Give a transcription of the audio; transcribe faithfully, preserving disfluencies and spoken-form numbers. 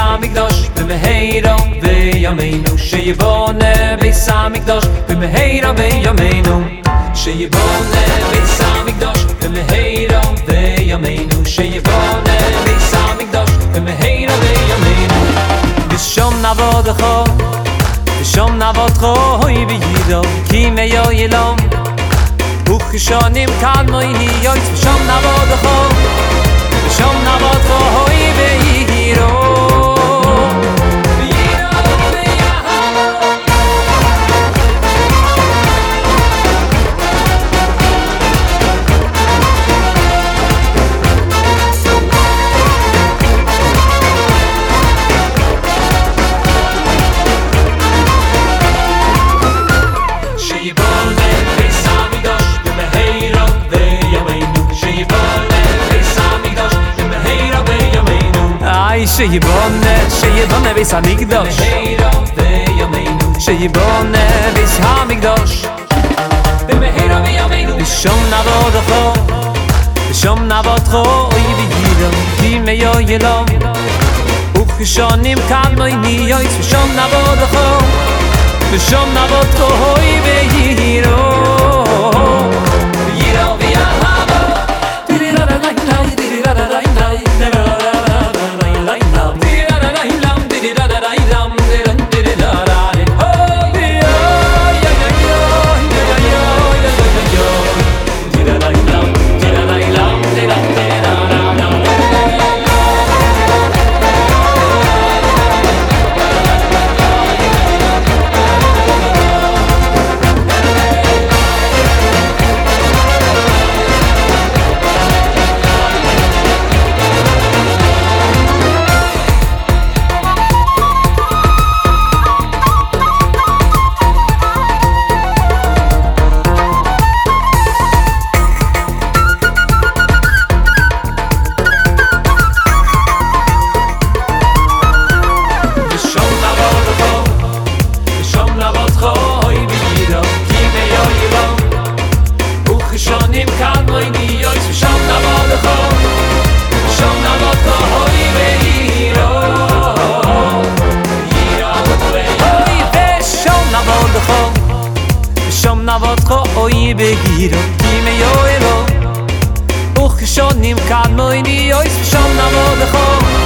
המקדוש במהרה בימינו, שיבונה ביס המקדוש במהרה בימינו, שיבונה ביס המקדוש במהרה בימינו, שיבונה ביס המקדוש במהרה בימינו. ושום נעבודך ושום נעבודך הוי בידו כי מיו ילום וכשונים כאן מויני יויץ ושום נעבודך ושום נעבודך הוי בידו. שיבונה, שיבונה ביס המקדוש שיבונה ביס המקדוש במהרה בימינו, ושום נעבודך ושום נעבודך אוי בידו כי מיו ילום וכשונים כאן מויני יויץ ושום נעבודך ושום נעבודך אוי בידו. ושום נעבודך אוי בידו כי מיו ילום וכשונים כאן מויני יויץ ושום נעבודך